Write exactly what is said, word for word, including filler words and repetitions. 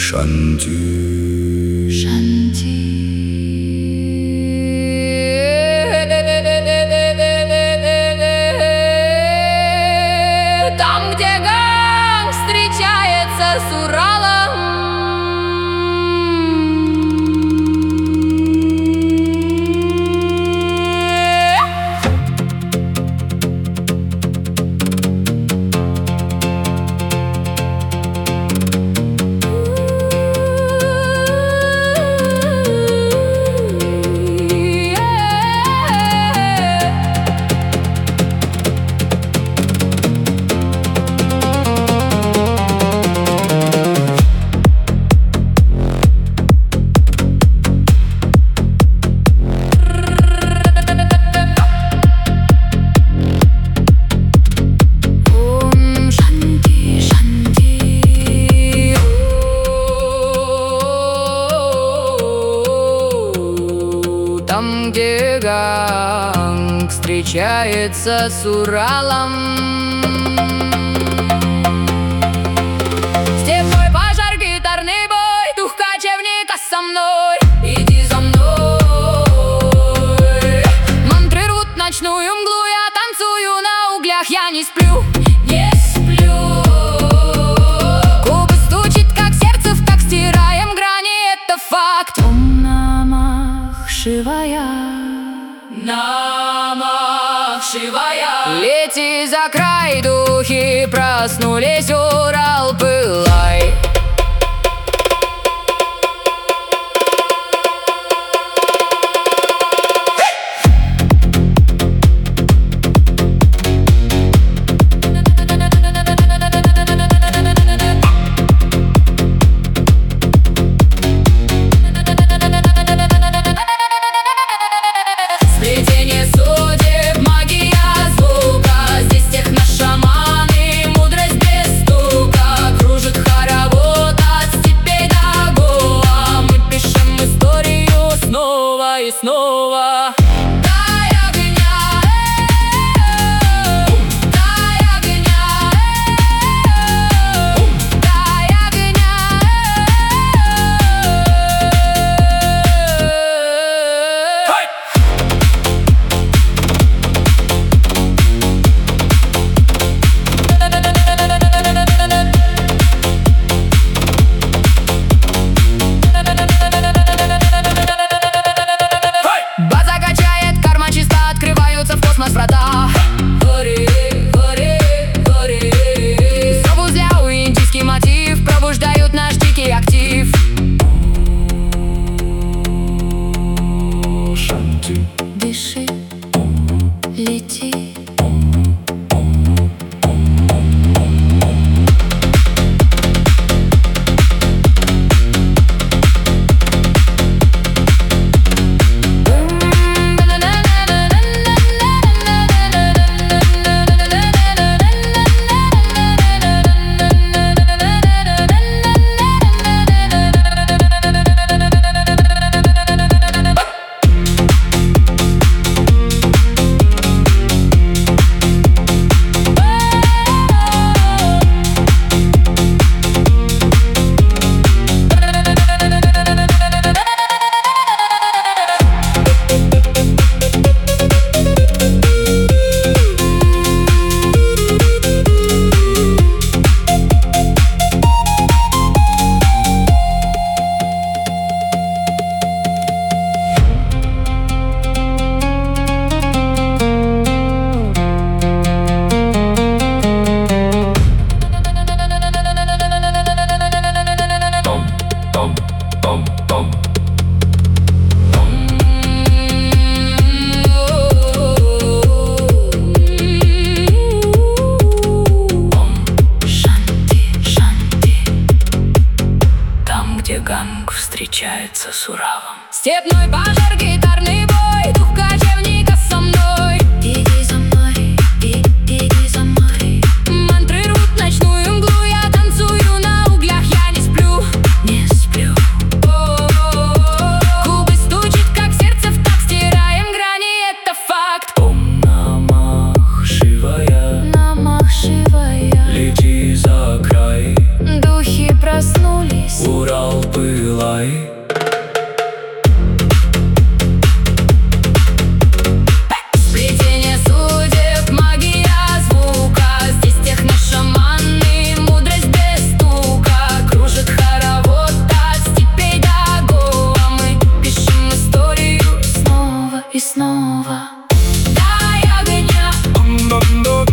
Шанти. Шанти. Там, где ганг встречается с Уралом, там, где ганг встречается с Уралом. Степной пожар, гитарный бой, дух кочевника со мной. Иди за мной. Мантры рвут ночную мглу, я танцую на углях, я не сплю, не сплю. Губы стучит, как сердце в такт, стираем грани, это факт. Ом намах шивая, намах шивая. Лети за край, духи проснулись, Урал, пылай. И снова дай огня, дай огня, дай огня. Врата. Гори, гори, гори. Зову зляу, индийский мотив пробуждают наш дикий актив. Шанти. Дыши, лети. Ганг встречается с Уралом. Степной пожар, гитарный бой, дух кочевника со мной. Иди за мной, и, иди за мной. Мантры рвут ночную мглу, я танцую на углях, я не сплю, не сплю. О-о-о-о. Губы стучит, как сердце в такт, стираем грани, это факт. Ом намах шивая, намах шивая. лети за край, духи проснулись, Урал. дон дон